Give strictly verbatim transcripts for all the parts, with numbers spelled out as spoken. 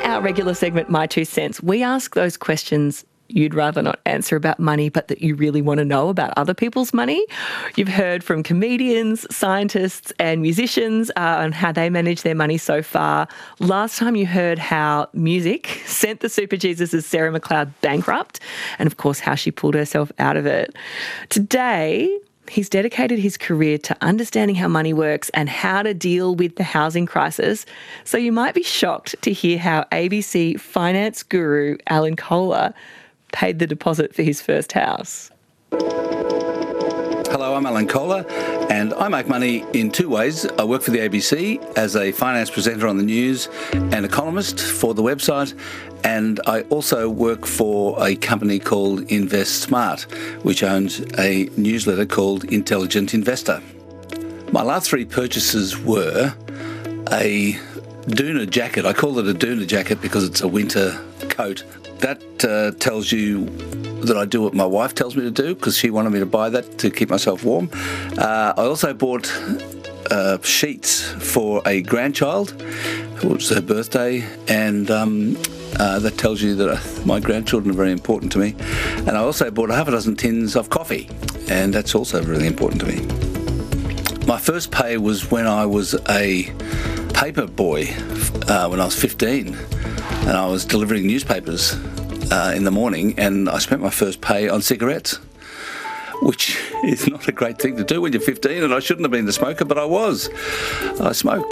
our regular segment, My Two Cents, we ask those questions you'd rather not answer about money, but that you really want to know about other people's money. You've heard from comedians, scientists and musicians uh, on how they manage their money so far. Last time you heard how music sent the Super Jesus's Sarah McLeod bankrupt, and of course how she pulled herself out of it. Today, he's dedicated his career to understanding how money works and how to deal with the housing crisis. So you might be shocked to hear how A B C finance guru Alan Kohler paid the deposit for his first house. Hello, I'm Alan Kohler, and I make money in two ways. I work for the A B C as a finance presenter on the news and economist for the website, and I also work for a company called Invest Smart, which owns a newsletter called Intelligent Investor. My last three purchases were a Doona jacket. I call it a Doona jacket because it's a winter coat. That uh, tells you that I do what my wife tells me to do because she wanted me to buy that to keep myself warm. Uh, I also bought uh, sheets for a grandchild, which was her birthday, and um, uh, that tells you that my grandchildren are very important to me. And I also bought a half a dozen tins of coffee, and that's also really important to me. My first pay was when I was a paper boy, uh, when I was fifteen. And I was delivering newspapers uh, in the morning, and I spent my first pay on cigarettes, which is not a great thing to do when you're fifteen, and I shouldn't have been the smoker, but I was. I smoked.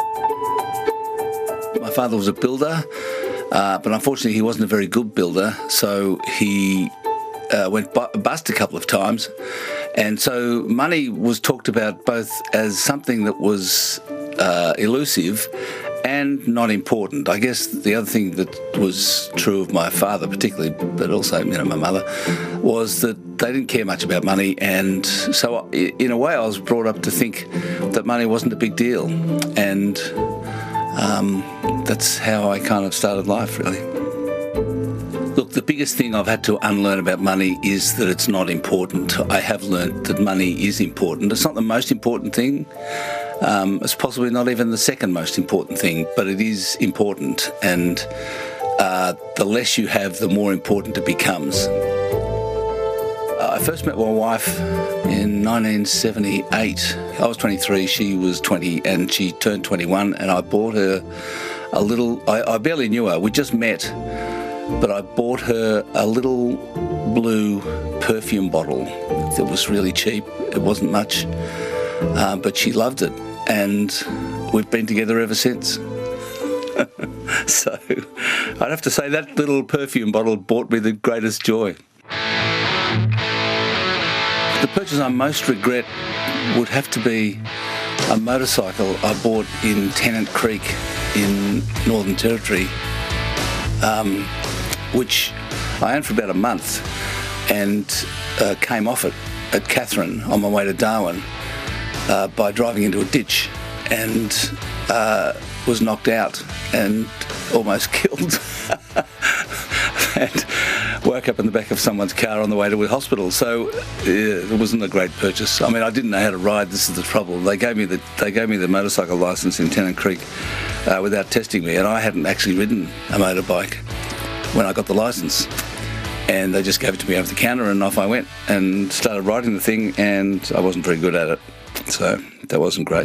My father was a builder, uh, but unfortunately he wasn't a very good builder, so he uh, went bu- bust a couple of times. And so money was talked about both as something that was uh, elusive and not important. I guess the other thing that was true of my father particularly, but also, you know, my mother, was that they didn't care much about money, and so in a way I was brought up to think that money wasn't a big deal, and um, that's how I kind of started life, really. Look, the biggest thing I've had to unlearn about money is that it's not important. I have learnt that money is important. It's not the most important thing. Um, it's possibly not even the second most important thing, but it is important, and uh, the less you have, the more important it becomes. Uh, I first met my wife in nineteen seventy-eight. I was twenty-three, she was twenty, and she turned twenty-one, and I bought her a little, I, I barely knew her, we just met, but I bought her a little blue perfume bottle that was really cheap. It wasn't much, uh, but she loved it. And we've been together ever since. So I'd have to say that little perfume bottle brought me the greatest joy. The purchase I most regret would have to be a motorcycle I bought in Tennant Creek in Northern Territory, um, which I owned for about a month, and uh, came off it at Katherine on my way to Darwin. Uh, by driving into a ditch, and uh, was knocked out and almost killed. And woke up in the back of someone's car on the way to a hospital. So uh, it wasn't a great purchase. I mean, I didn't know how to ride. This is the trouble. They gave me the they gave me the motorcycle license in Tennant Creek uh, without testing me, and I hadn't actually ridden a motorbike when I got the license. And they just gave it to me over the counter, and off I went and started riding the thing, and I wasn't very good at it. So that wasn't great.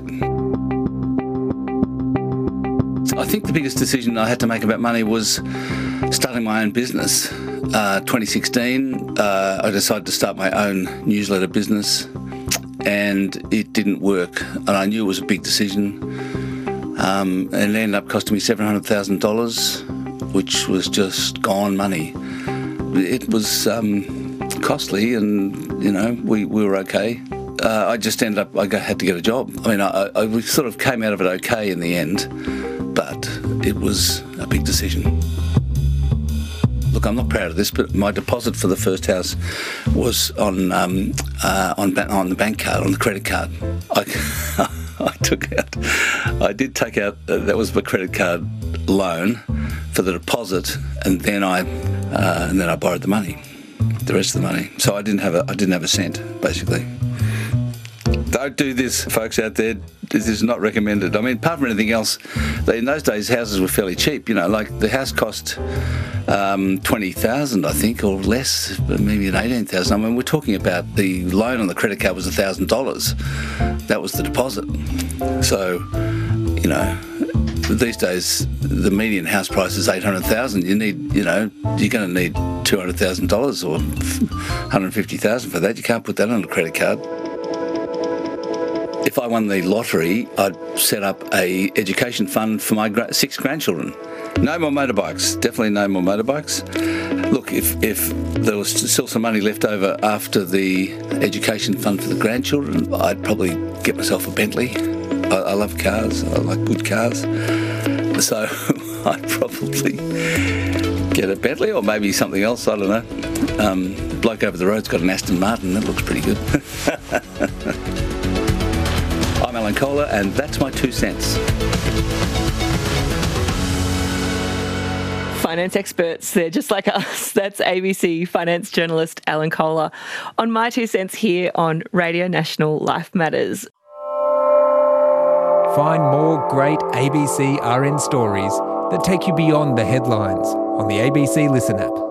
I think the biggest decision I had to make about money was starting my own business. Uh, twenty sixteen, uh, I decided to start my own newsletter business, and it didn't work. And I knew it was a big decision. Um, and it ended up costing me seven hundred thousand dollars, which was just gone money. It was um, costly, and, you know, we, we were okay. Uh, I just ended up, I had to get a job. I mean, I, I, we sort of came out of it okay in the end, but it was a big decision. Look, I'm not proud of this, but my deposit for the first house was on um, uh, on, on the bank card, on the credit card. I, I took out, I did take out, uh, that was my credit card loan for the deposit, and then I, uh, and then I borrowed the money, the rest of the money. So I didn't have a, I didn't have a cent, basically. Don't do this, folks out there. This is not recommended. I mean, apart from anything else, in those days houses were fairly cheap. You know, like the house cost um, twenty thousand, I think, or less, maybe an eighteen thousand. I mean, we're talking about the loan on the credit card was a thousand dollars. That was the deposit. So, you know, these days the median house price is eight hundred thousand. You need, you know, you're going to need two hundred thousand dollars or one hundred fifty thousand for that. You can't put that on a credit card. If I won the lottery, I'd set up a education fund for my gra- six grandchildren. No more motorbikes, definitely no more motorbikes. Look, if, if there was still some money left over after the education fund for the grandchildren, I'd probably get myself a Bentley. I, I love cars, I like good cars. So I'd probably get a Bentley or maybe something else, I don't know. Um, the bloke over the road's got an Aston Martin, that looks pretty good. I'm Alan Kohler, and that's my two cents. Finance experts, they're just like us. That's A B C finance journalist Alan Kohler on My Two Cents here on Radio National Life Matters. Find more great A B C R N stories that take you beyond the headlines on the A B C Listen app.